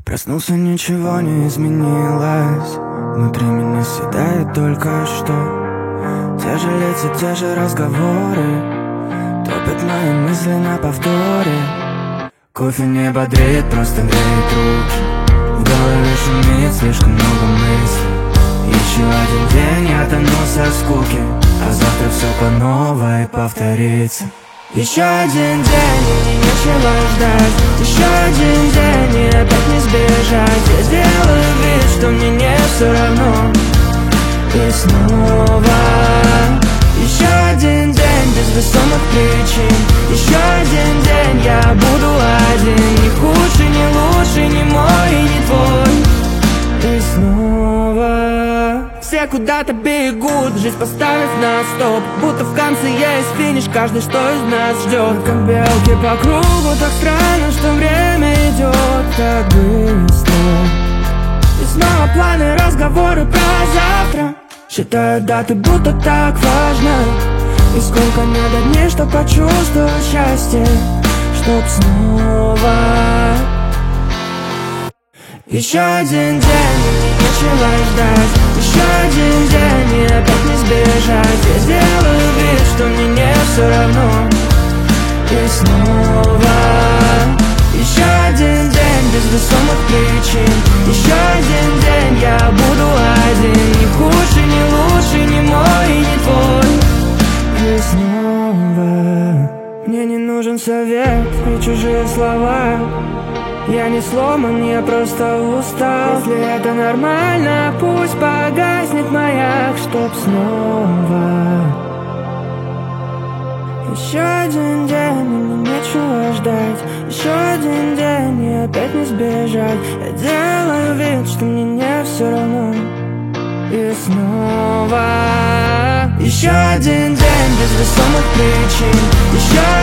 Проснулся, ничего не изменилось. Внутри меня съедает только что те же лица, те же разговоры. Топят мои мысли на повторе. Кофе не бодрит, просто греет руки. В голове шумит слишком много мыслей. Еще один день, я тону со скуки, а завтра все по новой повторится. Еще один день, и нечего ждать. Еще один день, и опять не сбежать. Я сделаю вид, что мне не все равно. И снова еще один день без весомых причин. Еще один день, я буду один. Не худший, не лучший, не мой и не твой. И снова все куда-то бегут, жизнь поставив на стоп. Будто в конце есть финиш, каждый что из нас ждет. Как белки по кругу, так странно, что время идет так быстро. И снова планы, разговоры про завтра. Считаю даты, будто так важно. И сколько надо дней, чтоб почувствовать счастье, чтоб снова. Еще один день, нечего ждать. Еще один день, и опять не сбежать. Я сделаю вид, что мне не все равно. И снова еще один день без весомых причин. Еще один день, я буду один. Не худший, не лучший, не мой и не твой. И снова мне не нужен совет и чужие слова. Я не сломан, я просто устал. Если это нормально, пусть погаснет маяк, чтоб снова. Еще один день, и мне нечего ждать. Еще один день, и опять не сбежать. Я делаю вид, что мне не все равно. И снова еще один день без весомых причин. Еще